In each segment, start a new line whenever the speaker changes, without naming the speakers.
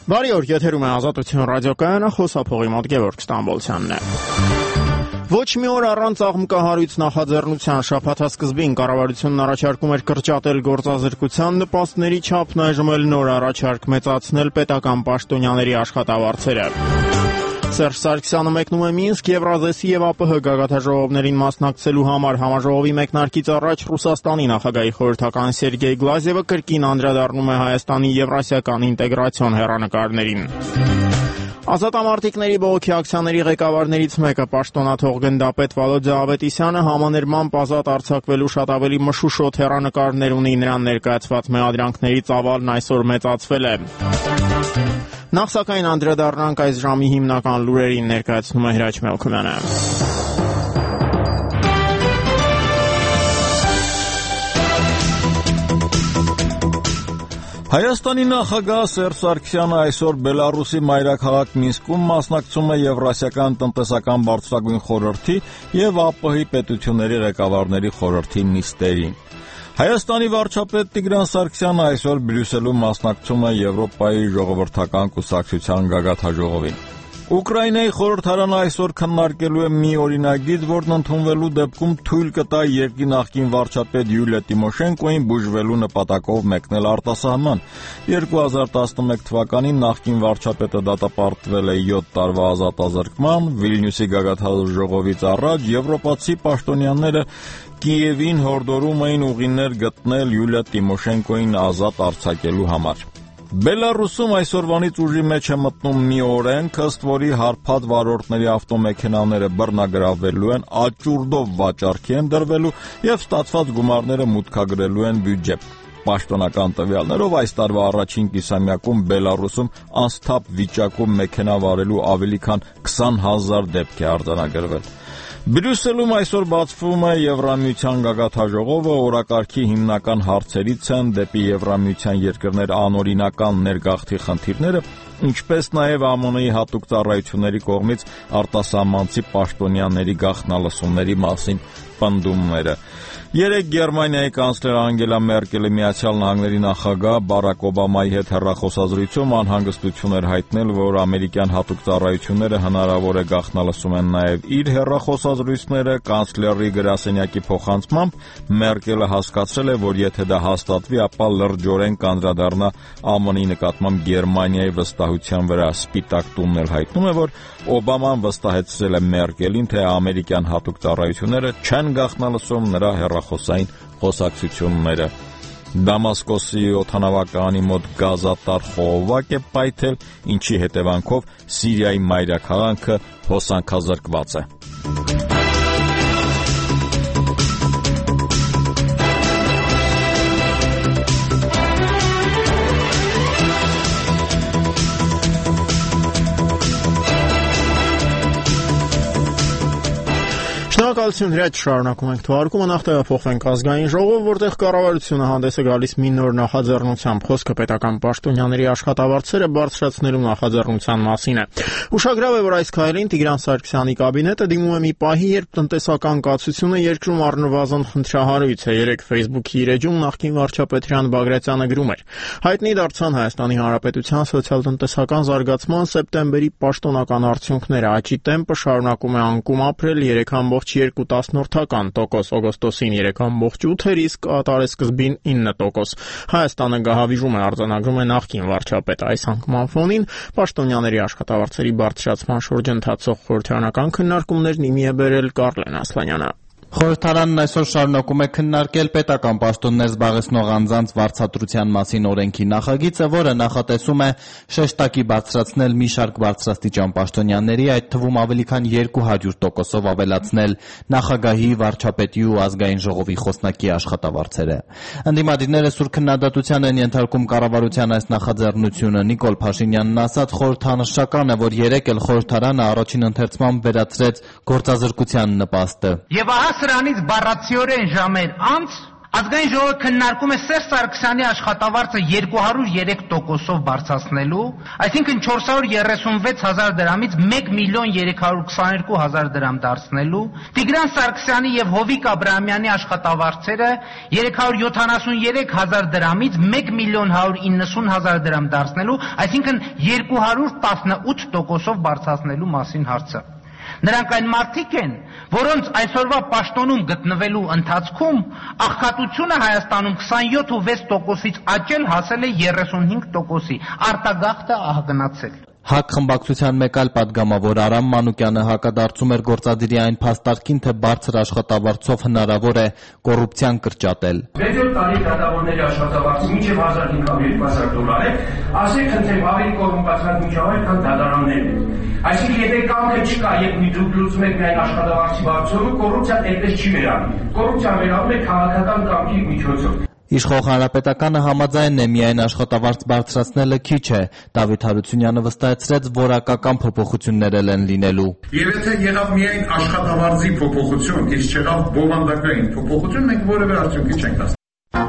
Բարի օր, եթերում է Ազատություն ռադիոկայանը, խոսափողի մոտ Գևորգ Ստամբոլցյանն է։ Ոչ մի օր առանց աղմկահարույց նախաձեռնության շաբաթասկզբին կառավարությունն առաջարկում էր կրճատել գործազրկության նպաստների չափն, այժմ էլ նոր առաջարկ մեծացնել պետական պաշտոնյաների աշխատավարձերը։ Սերժ Սարգսյանը մեկնում է Մինսկ Եվրազեսի եւ ԱՊՀ գագաթաժողովներին մասնակցելու համար համաժողովի մեկնարկից առաջ Ռուսաստանի նախագահի խորհրդական Սերգեյ Գլազևը կրկին անդրադառնում է Հայաստանի եվրասիական ինտեգրացիոն հեռանկարներին։ Ազատամարտիկների բողոքի ակցիաների ղեկավարներից մեկը պաշտոնաթող գնդապետ Վալոդիա Ավետիսյանը համաներմամբ ազատ արձակվելու շատ ավելի մշուշոտ հեռանկարներ ունի, նրան ներկայացված մեղադրանքների ծավալն այսօր մեծացվել է։ Նախ սակայն անդրադառնանք այս ժամի հիմնական լուրերին, ներկայացնում է Հրաչ Մելքումյանը։
Հայաստանի նախագահ Սերժ Սարգսյանը այսօր Բելարուսի մայրաքաղաք Մինսկում մասնակցում է Եվրասիական տնտեսական բարձրագույն խորհրդի եւ ԱՊՀ-ի պետությունների ղեկավարների խորհրդի նիստերին։ Հայաստանի վարչապետ Տիգրան Սարգսյանը այսօր Բրյուսելում մասնակցում է Եվրոպայի ժողովրդական կուսակցության գագաթաժողովին։ Ուկրաինայի խորհրդարանը այսօր քննարկելու է մի օրինագիծ, որն ընդունվելու դեպքում թույլ կտա երկրի նախկին վարչապետ Յուլիա Տիմոշենկոին բուժվելու նպատակով մեկնել արտասահման։ 2011 թվականին նախկին վարչապետը դատապարտվել է 7 տարվա ազատազրկման, Վիլնյուսի գագաթաժողովից առաջ եվրոպացի պաշտոնյաները Կիևին հորդորում էին ուղիներ գտնել Յուլիա Տիմոշենկոին ազատ արձակելու համար։ Բելարուսում այսօրվանից ուժի մեջ է մտնում մի օրենք, ըստ որի հարբած վարորդների ավտոմեքենաները բռնագրավվելու են, աճուրդով վաճառքի են դրվելու եւ ստացված գումարները մուտքագրելու են բյուջե։ Պաշտոնական տվյալներով այս տարվա առաջին կիսամյակում Բելարուսում անսթափ վիճակում մեքենա վարելու ավելի քան 20,000 դեպք է արձանագրվել։ Բրյուսելում այսօր բացվում է Եվրամիության գագաթաժողովը, օրակարգի հիմնական հարցերից են դեպի Եվրամիության երկրներ անօրինական ներգաղթի խնդիրները, ինչպես նաև ԱՄՆ-ի հատուկ ծառայությունների կողմից արտասահմանցի պաշտոնյաների գաղտնալսումների մասին պնդումները։ Երեկ Գերմանիայի կանցլեր Անգելա Մերկելը Միացյալ Նահանգների նախագահ Բարակ Օբամայի հետ հեռախոսազրույցում անհանգստություն էր հայտնել, որ ամերիկյան հատուկ ծառայությունները հնարավոր է գաղտնալսում են նաև իր հեռախոսազրույցները։ Կանցլերի գրասենյակի փոխանցմամբ Մերկելը հասկացրել է, որ եթե դա հաստատվի, ապա լրջորեն կանդրադառնա ԱՄՆ-ի նկատմամբ Գերմանիայի վստահության վրա։ Սպիտակ տունն էլ հայտնում է, որ Օբաման վստահեցրել է Մերկելին, թե ամերիկյան հատուկ ծառայությունները չեն գաղտնալսում նրա հեռախոսային խոսակցությունները։ Դամասկոսի օդանավակայանի մոտ գազատար խողովակ է պայթել, ինչի հետևանքով Սիրիայի մայրաքաղաքը հոսանքազրկված է։
Շնորհակալություն Հրաչ, շարունակում ենք թողարկումը, նախ տեղափոխվենք Ազգային ժողով, որտեղ կառավարությունը հանդես է գալիս մի նոր նախաձեռնությամբ, խոսքը պետական պաշտոնյաների աշխատավարձերը բարձրացնելու նախաձեռնության մասին է։ Ուշագրավ է, որ այս քայլին Տիգրան Սարգսյանի կաբինետը դիմում է մի պահի, երբ տնտեսական կացությունը երկրում առնվազն խնդրահարույց է։ Երեկ Facebook-ի իր էջում նախկին վարչապետ Հրանտ Բագրատյանը գրում էր. հայտնի դարձան Հայաստանի Հանրապետության սոցիալ-տնտեսական զարգացման սեպտեմբերի պաշտոնական արդյունքները, աճի տեմպը շարունակում է անկում ապրել 3,2%, օգոստոսին 3,8%, իսկ տարեսկզբին 9%։ Հայաստանը գահավիժում է արձանագրում է նախկին վարչապետը։ Այս անկման ֆոնին պաշտոնյաների աշխատավարձերի բարձրացման շուրջ ընթացող խորհրդարանական քննարկումներն իմի է բերել Կարլեն Ասլանյանը։
Խորհրդարանն այսօր շարունակում է քննարկել պետական պաշտոններ զբաղեցնող անձանց վարձատրության մասին օրենքի նախագիծը, որը նախատեսում է շեշտակի բարձրացնել մի շարք բարձրաստիճան պաշտոնյաների, այդ թվում ավելի քան 200%-ով ավելացնել նախագահի, վարչապետի ու ազգային ժողովի խոսնակի աշխատավարձերը։ Ընդդիմադիրները սուր քննադատության են ենթարկում կառավարության այս նախաձեռնությունը։ Նիկոլ Փաշինյանն ասաց, խորհրդանշական է, որ երեկ էլ խորհրդարանը առաջին ընթերցման վերացրեց գործազրկության նպաստը։
Եվ ահա սրանից բառացիորեն ժամեր անց Ազգային ժողովը քննարկում է Սերժ Սարգսյանի աշխատավարձը 203%-ով բարձրացնելու, այսինքն 436,000 դրամից 1,322,000 դրամ դարձնելու, Տիգրան Սարգսյանի եւ Հովիկ Աբրահամյանի աշխատավարձերը 373,000 դրամից 1,190,000 դրամ դարձնելու, այսինքն 218%-ով բարձրացնելու մասին հարցը։ Նրանք այն մարդիկ են, որոնց այսօրվա պաշտոնում գտնվելու ընթացքում աղքատությունը Հայաստանում 27.6%-ից աճել հասել է 35%-ի, արտագաղթը ահագնացել։
ՀԱԿ խմբակցության մեկ այլ պատգամավոր Արամ Մանուկյանը հակադարձում էր գործադիրի այն փաստարկին, թե բարձր աշխատավարձով հնարավոր է կոռուպցիան կրճատել։
6 տարի դատավորների աշխատավարձը մինչև 1500 դոլար է, ասեք ընդ ավելի կոռումպացված միջավայր, քան դատարաններն են։ Այսինքն եթե կամքը չկա եւ դուք լուծում եք միայն աշխատավարձի բարձրությունը, կոռուպցիան այդպես չի վերանում։ Կոռուպցիան վերանում է քաղաքական կամքի միջոցով։
Իշխող Հանրապետականը համաձայն է, միայն աշխատավարձ բարձրացնելը քիչ է։ Դավիթ Հարությունյանը վստահեցրեց, որակական փոփոխություններ են լինելու։
Եվ եթե եղավ միայն աշխատավարձի փոփոխություն, իսկ չեղավ բովանդակային փոփոխություն, մենք որևէ արդյունքի չենք հասցնել։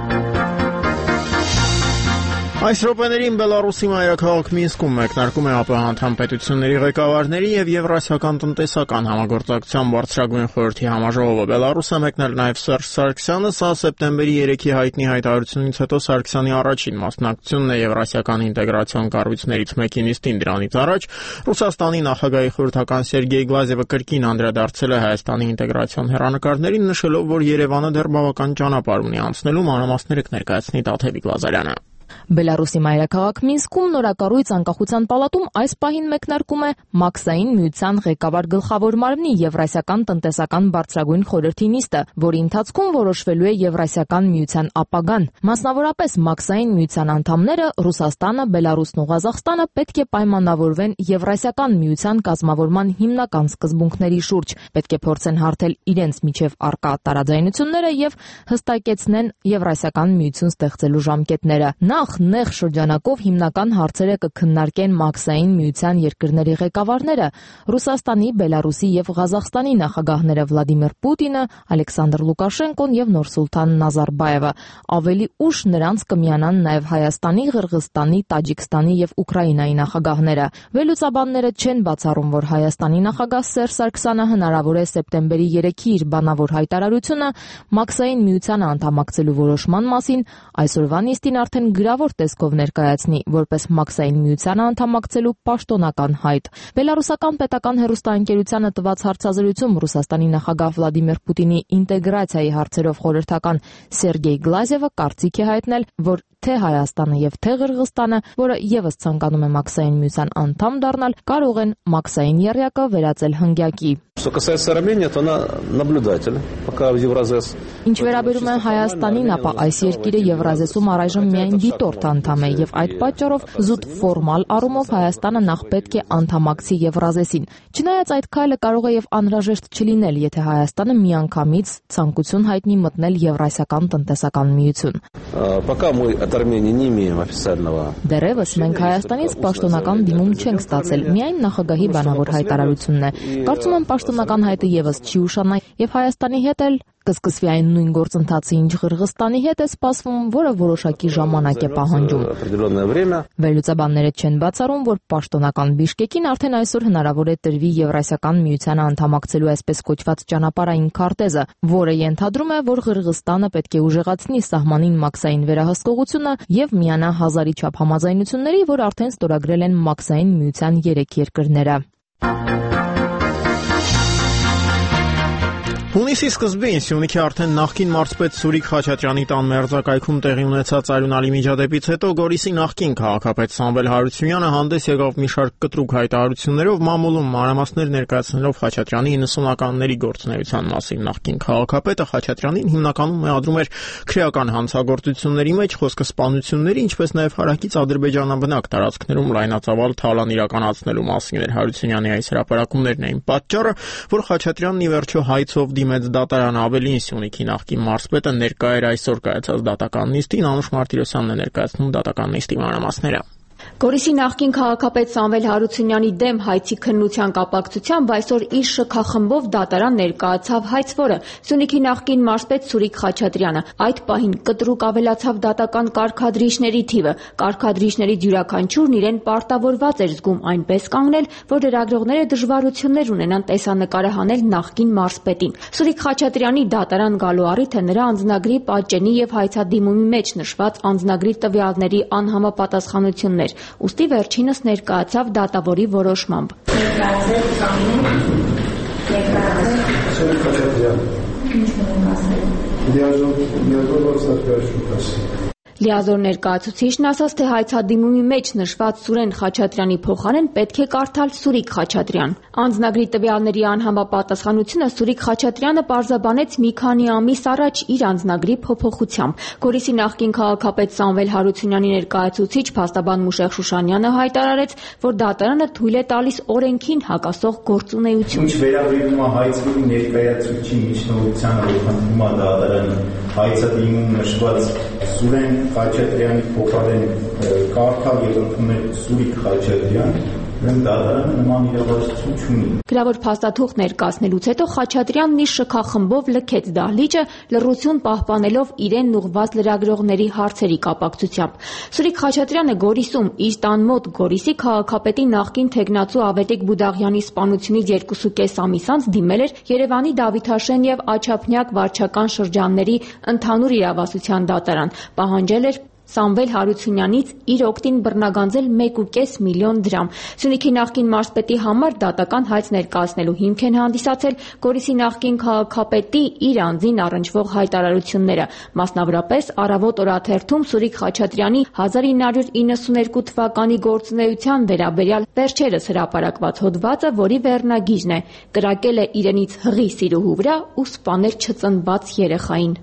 Այս րոպեներին Բելարուսի մայրաքաղաք Մինսկում մեկնարկում է ԱՊՀ անդամ պետությունների ղեկավարների եւ Եվրասիական տնտեսական համագործակցության բարձրագույն խորհրդի համաժողովը։ Բելարուսը մեկնել նաեւ Սերժ Սարգսյանը, սա սեպտեմբերի 3-ի հայտնի հայտարարությունից հետո Սարգսյանի առաջին մասնակցությունն է Եվրասիական ինտեգրացիոն կառույցներից մեկի նիստին։ Դրանից առաջ Ռուսաստանի նախագահի խորհրդական Սերգեյ Գլազևը կրկին անդրադարձել է Հայաստանի ինտեգրացիոն հեռանկարներին, նշելով, որ Երևանը դեռ բավական ճանապարհ ունի անցնելու, մանրամասները կներկայացնի Տաթևիկ Ղազարյանը։
Բելարուսի մայրաքաղաք Մինսկում նորակառույց անկախության պալատում այս պահին մեկնարկում է Մաքսային միության ղեկավար գլխավոր մարմնի Եվրասիական տնտեսական բարձրագույն խորհրդի նիստը, որի ընթացքում որոշվելու է Եվրասիական միության ապագան։ Մասնավորապես Մաքսային միության անդամները Ռուսաստանը, Բելարուսն ու Ղազախստանը պետք է պայմանավորվեն Եվրասիական միության կազմավորման հիմնական սկզբունքների շուրջ, պետք է փորձեն հարթել իրենց միջև առկա տարաձայնությունները եւ հստակեցնեն Եվրասիական միություն ստեղծելու ժամկետները։ Նախ նեղ շրջանակով հիմնական հարցերը կքննարկեն Մաքսային միության երկրների ղեկավարները՝ Ռուսաստանի, Բելարուսի եւ Ղազախստանի նախագահները Վլադիմիր Պուտինը, Ալեքսանդր Լուկաշենկոն եւ Նուրսուլտան Նազարբաևը։ Ավելի ուշ նրանց կմիանան նաեւ Հայաստանի, Ղրղըզստանի, Տաջիկստանի եւ Ուկրաինայի նախագահները։ Վերլուծաբանները չեն բացառում, որ Հայաստանի նախագահ Սերժ Սարգսյանը հնարավոր է սեպտեմբերի 3-ի իր բանավոր հայտարարությունը Մաքսային միությանը անդամակցելու որոշման մասին այսօրվա նիստին արդեն գրավոր տեսքով ներկայացնի, որպես Մաքսային միությանը անդամակցելու պաշտոնական հայտ։ Բելարուսական պետական հեռուստաընկերությանը տված հարցազրույցում Ռուսաստանի նախագահ Վլադիմիր Պուտինի ինտեգրացիայի հարցերով խորհրդական Սերգեյ Գլազևը կարծիք է հայտնել, որ թե Հայաստանը եւ թե Ղրղըզստանը, որը եւս ցանկանում է Մաքսային միության անդամ դառնալ, կարող են Մաքսային եռյակը վերածել հնգյակի։
Что касается Армении, то она наблюдатель, пока в Евразес.
Ինչ վերաբերում է Հայաստանին, ապա այս երկիրը Եվրազեսում առայժմ միայն դիտորդ անդամ է եւ այդ պատճառով զուտ ֆորմալ առումով Հայաստանը նախ պետք է անդամակցի Եվրազեսին։ Չնայած այդ քայլը կարող է եւ անհրաժեշտ չլինել, եթե Հայաստանը միանգամից ցանկություն հայտնի մտնել Եվրասիական տնտեսական միություն։
Пока мы от Армении не имеем официального.
Դեռևս մենք Հայաստանից պաշտոնական դիմում չենք ստացել, միայն նախագահի բանավոր հայտարարությունն է։ Կարծում եմ պաշտոնական հայտը եւս չի ուշանա եւ Հայաստանի հետ էլ կսկսվի այն նույն գործընթացը, ինչ Ղրղըզստանի հետ է սպասվում, որը որոշակի ժամանակ է պահանջում։ Վերլուծաբանները չեն բացառում, որ պաշտոնական Բիշկեկին արդեն այսօր հնարավոր է տրվի Եվրասիական միությանը անդամակցելու այսպես կոչված ճանապարհային քարտեզը, որը ենթադրում է, որ Ղրղըզստանը պետք է ուժեղացնի սահմանին Մաքսային վերահսկողությունը եւ միանա հազարի չափ համաձայնությունների, որ արդեն ստորագրել են Մաքսային միության 3 երկրները։
Հունիսի սկզբին Սյունիքի արդեն նախկին մարզպետ Սուրիկ Խաչատրյանի տան մերձակայքում տեղի ունեցած արյունալի միջադեպից հետո Գորիսի նախկին քաղաքապետ Սամվել Հարությունյանը հանդես եկավ մի շարք կտրուկ հայտարարություններով, մամուլում մանրամասներ ներկայացնելով Խաչատրյանի 90-ականների գործունեության մասին։ Նախկին քաղաքապետը Խաչատրյանին հիմնականում մեղադրում էր քրեական հանցագործությունների մեջ, խոսքը սպանությունների, ինչպես նաև հարակից ադրբեջանաբնակ տարածքներում լայնածավալ թալան իրականացնելու մասին էր։ Հարությունյանի այս հրապարակումներն էին պատճառը, որ Խաչատրյանն ի վերջո հայցով դիմեց դատարան, ավելին Սյունիքի նախկին մարզպետը ներկա էր այսօր կայացած դատական նիստին, Անուշ Մարտիրոսյանն է ներկայացնում դատական նիստի մանրամասները։
Գորիսի նախկին քաղաքապետ Սամվել Հարությունյանի դեմ հայցի քննության կապակցությամբ այսօր իր շքախմբով դատարան ներկայացավ հայցվորը Սյունիքի նախկին մարզպետ Սուրիկ Խաչատրյանը։ Այդ պահին կտրուկ ավելացավ դատական կարգադրիչների թիվը։ Կարգադրիչներից յուրաքանչյուրն իրեն պարտավորված էր զգում այնպես կանգնել, որ լրագրողները դժվարություններ ունենան տեսանկարը հանել նախկին մարզպետին։ Սուրիկ Խաչատրյանի դատարան գալու առիթը նրա անձնագրի պատճենի եւ հայցադիմումի մեջ նշված անձնագրի տվյալների անհամապատասխանություններ։ Ուստի վերջինս ներկայացավ դատավորի որոշմամբ։ Լիազոր ներկայացուցիչն ասաց, թե հայցադիմումի մեջ նշված Սուրեն Խաչատրյանի փոխարեն պետք է կարդալ Սուրիկ Խաչատրյան։ Անձնագրի տվյալների անհամապատասխանությունը Սուրիկ Խաչատրյանը պարզաբանեց մի քանի ամիս առաջ իր անձնագրի փոփոխությամբ։ Գորիսի նախկին քաղաքապետ Սամվել Հարությունյանի ներկայացուցիչ փաստաբան Մուշեղ Շուշանյանը հայտարարեց, որ դատարանը թույլ է տալիս օրենքին հակասող գործունեություն։
Ինչ վերաբերում է հայցվորի ներկայացուցիչի միջնորդությանը, խնդրում է դատարանը հայցադիմում նշված Սուրեն Խաչատրյանի փոխարեն կարդալ եւ ընդունել Սուրիկ Խաչատրյան, դատարանը նման իրավասություն չունի։
Գրավոր փաստաթուղթ ներկայացնելուց հետո Խաչատրյանն իր շքախմբով լքեց դահլիճը, լռություն պահպանելով իրեն ուղղված լրագրողների հարցերի կապակցությամբ։ Սուրիկ Խաչատրյանը Գորիսում իր տան մոտ Գորիսի քաղաքապետի նախկին թեկնածու Ավետիք Բուդաղյանի սպանությունից 2.5 ամիս անց դիմել էր Երևանի Դավիթաշեն եւ Աչափնյակ վարչական շրջանների ընդհանուր իրավասության դատարան, պահանջել էր Սամվել Հարությունյանից իր օգտին բռնագանձել 1.5 միլիոն դրամ։ Սյունիքի նախկին մարզպետի համար դատական հայց ներկայացնելու հիմք են հանդիսացել Գորիսի նախկին քաղաքապետի իր անձին առնչվող հայտարարությունները, մասնավորապես Առավոտ օրաթերթում Սուրիկ Խաչատրյանի 1992 թվականի գործունեության վերաբերյալ վերջերս հրապարակված հոդվածը, որի վերնագիրն է «Կրակել է իրենից հղի սիրուհու վրա ու սպանել չծնված երեխային»։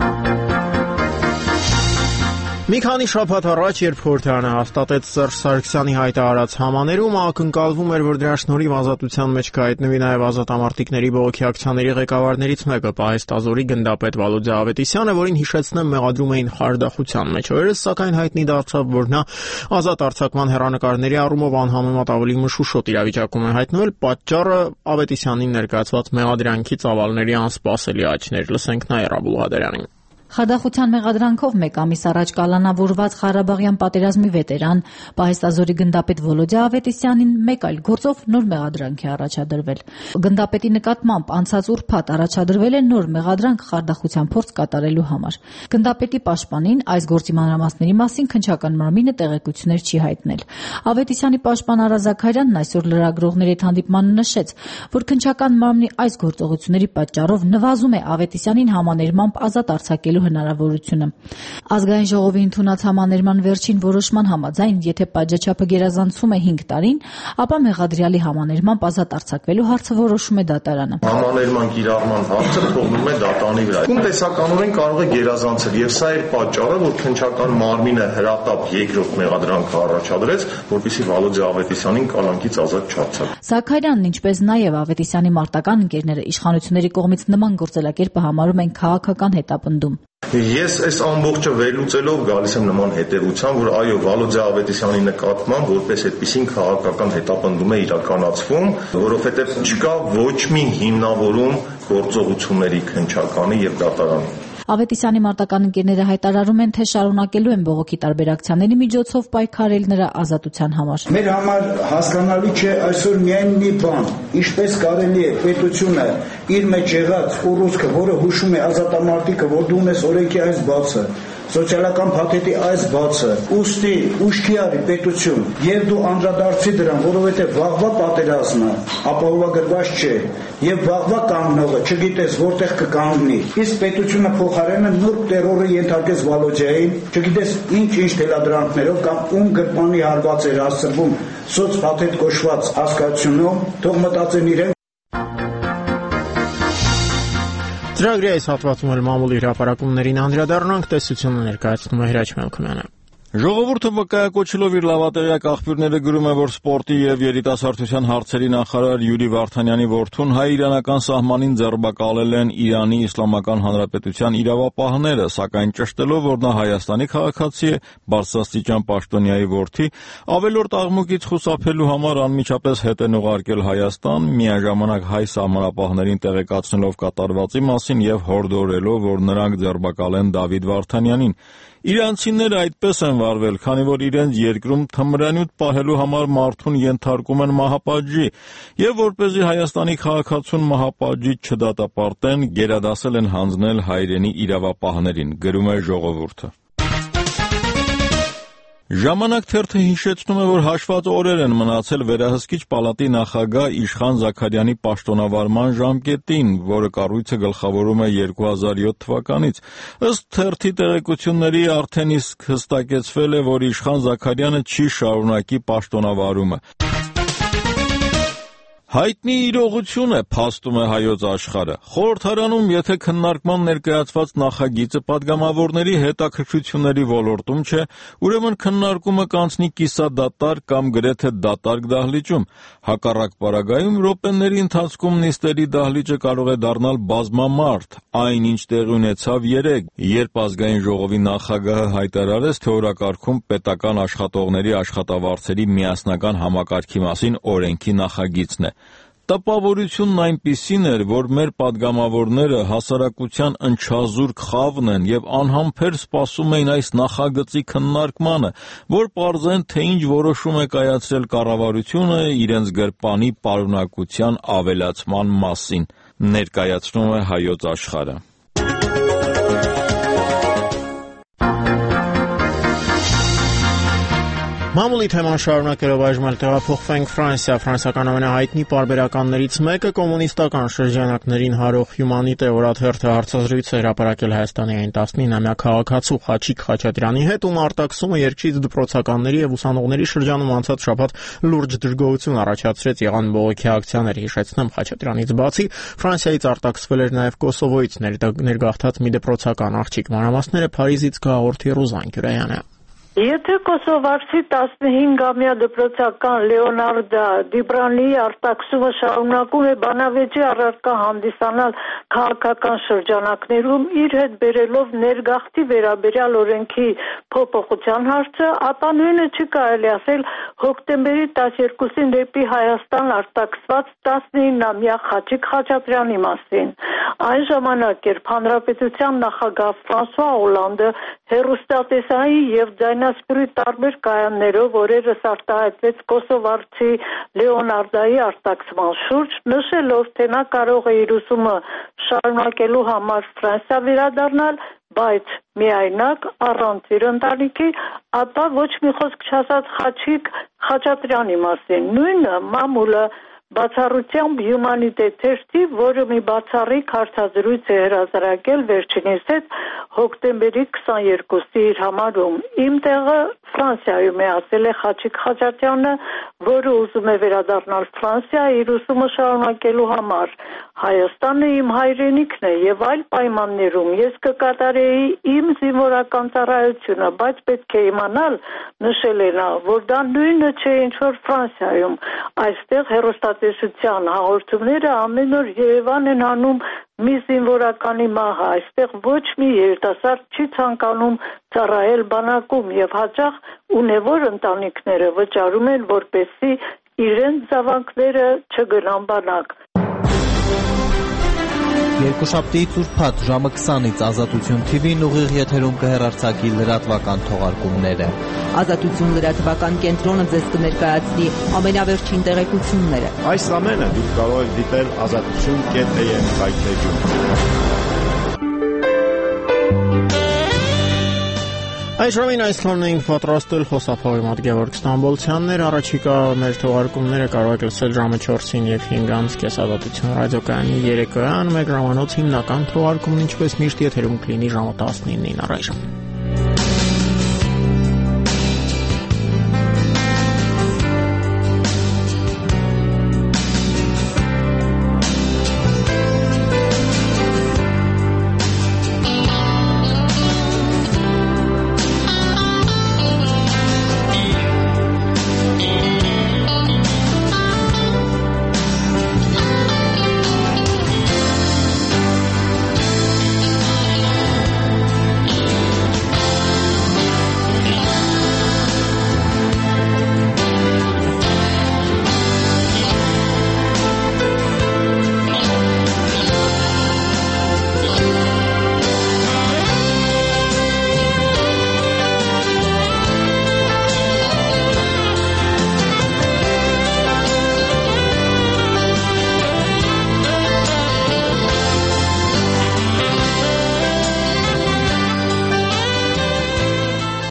Մի քանի շաբաթ առաջ, երբ խորհրդարանը հաստատեց Սերժ Սարգսյանի հայտարարած համաներում, ակնկալվում էր, որ դրա շնորհիվ ազատության մեջ կհայտնվի նաև ազատամարտիկների բողոքի ակցիաների ղեկավարներից մեկը Պահեստազորի գնդապետ Վալոդե Ավետիսյանը, որին հիշեցնեմ մեղադրում էին խարդախության մեջ։ Օրերս սակայն հայտնի դարձավ, որ նա ազատ արձակման հեռանկարների առումով անհամեմատ ավելի մշուշոտ իրավիճակում է հայտնվել։ Պատճառը Ավետիսյանին ներկայացված մեղադրանքի ծավալների անսպասելի աճն էր։ Լսենք Նաիրա Բուլղադարյանին։
Խադախության մեղադրանքով մեկ ամիս առաջ կալանավորված Ղարաբաղյան պատերազմի վետերան Պահեստազորի գնդապետ Վոլոդե Ավետիսյանին մեկ այլ գործով նոր մեղադրանք է առաջադրվել։ Գնդապետի նկատմամբ անցած ուրբաթ առաջադրվել է նոր մեղադրանք խարդախության փորձ կատարելու համար։ Գնդապետի պաշտպանին այս գործի մանրամասների մասին քննչական մարմինը տեղեկություններ չի հայտնել։ Ավետիսյանի պաշտպան Արա Զաքարյանն այսօր լրագրողների հետ հանդիպմանը նշեց, որ քննչական մարմնի այս գործողությունների պատճառով նվազում է Ավետիսյանին համաներմամբ ազատ արձակելու հնարավորությունը։ Ազգային ժողովի ընդունած համաներման վերջին որոշման համաձայն, եթե պատժաչափը գերազանցում է 5 տարին, ապա մեղադրյալի համաներմամբ ազատ արձակվելու հարցը որոշում է դատարանը։
Համաներման կիրառման հարցը թողնում է դատարանի վրա։ Տնտեսականորեն կարող է գերազանցել, եւ սա էր պատճառը, որ քննչական մարմինը հրատապ երկրորդ մեղադրանքը առաջադրեց, որպեսզի Վալոդե Ավետիսյանին կալանքից ազատ չարձակվի։
Զաքարյանն, ինչպես նաև Ավետիսյանի մարտական ընկերները իշխանությունների կողմից նման գործելակերպը համարում են քաղաքական հետապնդում։
Ես այս ամբողջը վերլուծելով գալիս եմ նման հետևության, որ այո, Վալոդե Ավետիսյանի նկատմամբ որպես այդպիսին քաղաքական հետապնդում է իրականացվում, որովհետև չկա ոչ մի հիմնավորում գործողությունների քննչականի եւ դատարանի։
Ավետիսյանի մարտական ընկերները հայտարարում են, թե շարունակելու են բողոքի տարբեր ակցիաների միջոցով պայքարել նրա ազատության համար։
Մեր համար հասկանալի չէ այսօր միայն մի բան, ինչպես կարելի է պետությունը իր մեջ եղած ուռուցքը, որը հուշում է ազատամարտիկը, որ դու ունես օրենքի այս բացը, սոցիալական փաթեթի այս բացը, ուստի ուշքի արի պետություն, եւ դու անդրադարձի դրան, որովհետեւ վաղվա պատերազմը ապահովագրված չէ, եւ վաղվա կանգնողը չգիտես որտեղ կկանգնի։ Իսկ պետությունը փոխարենը նուրբ տերորը ենթարկեց Վալոդեային, չգիտես ինչ թելադրանքներով կամ ում գրպանի հարված էր հասցվում սոցփաթեթ կոչված հասկացությունով, թող մտածեն իրեն։
Ծրագրի այս հատվածում էլ մամուլի հրապարակումներին անդրադառնանք, տեսությունը ներկայացնում է Հրաչ Մելքոյանը։
Ժողովուրդը վկայակոչելով իր լավատեղյակ աղբյուրները գրում է, որ սպորտի եւ երիտասարդության հարցերի նախարար Յուրի Վարդանյանի որդուն հայ-իրանական սահմանին ձերբակալել են Իրանի Իսլամական Հանրապետության իրավապահները, սակայն ճշտելով, որ նա Հայաստանի քաղաքացի է, բարձրաստիճան պաշտոնյայի որդի, ավելորդ աղմուկից խուսափելու համար անմիջապես հետ են ուղարկել Հայաստան, միաժամանակ հայ սահմանապահներին տեղեկացնելով կատարվածի մասին եւ հորդորելով, որ նրանք ձերբակալեն Դավիթ Վարդանյանին։ Իրանցիները այդպես են վարվել, քանի որ իրենց երկրում թմրանյութ պահելու համար մարդուն ենթարկում են մահապատժի, եւ որպեսզի Հայաստանի քաղաքացուն մահապատժից չդատապարտեն, գերադասել են հանձնել հայրենի իրավապահներին, գրում է Ժողովուրդը։ Ժամանակ թերթը հիշեցնում է, որ հաշված օրեր են մնացել վերահսկիչ պալատի նախագահ Իշխան Զաքարյանի պաշտոնավարման ժամկետին, որը կառույցը գլխավորում է 2007 թվականից։ Ըստ թերթի տեղեկությունների արդեն իսկ հստակեցվել է, որ Իշխան Զաքարյանը չի շարունակի պաշտոնավարումը։ Հայտնի իրողություն է, փաստում է Հայոց Աշխարհը։ Խորհրդարանում, եթե քննարկման ներկայացված նախագիծը падգամավորների հետաքրքրությունների ոլորտում չէ, ուրեմն քննարկումը կանցնի կիսադատարկ կամ գրեթե դատարկ դահլիճում։ Հակառակ պարագայում րոպեների ընթացքում նիստերի դահլիճը կարող է դառնալ բազմամարդ, այնինչ տեղի ունեցավ երեկ, երբ Ազգային ժողովի նախագահը հայտարարեց, թե օրակարգում պետական աշխատողների աշխատավարձերի միասնական համակարգի մասին օրենքի նախագիծն է։ Տպավորությունն այնպիսին էր, որ մեր падգամավորները հասարակության ընչազուրկ խավն են եւ անհամբեր սպասում էին այս նախագծի քննարկմանը, որ պարզեն, թե ինչ որոշում է կայացրել կառավարությունը իրենց գրպանի պարունակության ավելացման մասին, ներկայացնում է Հայոց Աշխարհը։
Մամուլի թեման շարունակելով այժմ տեղափոխվենք Ֆրանսիա։ Ֆրանսիական ամենահայտնի պարբերականներից մեկը կոմունիստական շրջանակներին հարող Հյումանիտե օրաթերթը հարցազրույց է հրապարակել Հայաստանի այն 19-ամյա քաղաքացու Խաչիկ Խաչատրյանի հետ, ում արտաքսումը երկչից դպրոցականների եւ ուսանողների շրջանում անցած շաբաթ լուրջ դժգոհություն առաջացրեց եղան բողոքի ակցիաներ։ Հիշեցնեմ, Խաչատրյանից բացի Ֆրանսիայից արտաքսվել էր նաեւ Կոսովոյից ներգաղթած մի դպրոցական աղջիկ։ Մանրամասները Փարիզից կհաղորդի Ռուզան Գյուրայանը։
Եթե Կոսովարցի 15-ամյա դպրոցական Լեոնարդա Դիբրանի արտաքսումը շարունակում է բանավեճի առարկա հանդիսանալ քաղաքական շրջանակներում, իր հետ բերելով ներգաղթի վերաբերյալ օրենքի փոփոխության հարցը, ապա նույնը չի կարելի ասել հոկտեմբերի 12-ին դեպի Հայաստան արտաքսված 19-ամյա Խաչիկ Խաչատրյանի մասին։ Այն ժամանակ, երբ հանրապետության նախագահ Ֆրանսուଆ Օլանդը հեռուստատեսային եւ ձայնասպրի տարբեր կայաններով օրերս արտահայտվեց Կոսովարցի Լեոնարդայի արտաքսման շուրջ, նշելով, թե նա կարող է իր ուսումը շարունակելու համար Ֆրանսիա վերադառնալ, բայց միայնակ առանց իր ընտանիքի, ապա ոչ մի խոսք չասած Խաչիկ Խաչատրյանի մասին։ Նույնը մամուլը բացառությամբ Հյումանիտե թերթի, որը մի բացառիկ հարցազրույց է հրապարակել վերջինիս հետ հոկտեմբերի 22-ի իր համարում։ Իմ տեղը Ֆրանսիայում է, ասել է Խաչիկ Խաչատրյանը, որը ուզում է վերադառնալ Ֆրանսիա իր ուսումը շարունակելու համար։ Հայաստանը իմ հայրենիքն է եւ այլ պայմաններում ես կկատարեի իմ զինվորական ծառայությունը, բայց պետք է իմանալ, նշել է նա, որ դա նույնը չէ, ինչ որ Ֆրանսիայում։ Այստեղ հեռուստատեսության հաղորդումները ամեն օր Երևան են անում մի զինվորականի մահը, այստեղ ոչ մի երիտասարդ չի ցանկանում ծառայել բանակում եւ հաճախ ունևոր ընտանիքները վճարում են, որպեսզի իրենց զավակները չգնան բանակ։
Երկուշաբթիից ուրբաթ ժամը 20-ից Ազատություն TV-ն ուղիղ եթերում կհեռարձակի լրատվական թողարկումները։
Ազատություն լրատվական կենտրոնը ձեզ կներկայացնի ամենավերջին տեղեկությունները։
Այս ամենը դուք կարող եք դիտել azatutun.am վայրէջում։
Այժմին այսքանն էինք պատրաստել, խոսափողի մոտ Գևորգ Ստամբոլցյանն էր, առաջիկա մեր թողարկումները կարող եք լսել ժամը 4-ին եւ 5-ից Ազատություն ռադիոկայանի երեկոյան, 1 ժամանոց հիմնական թողարկումն ինչպես միշտ եթերում կլինի ժամը 19-ին առայժմ։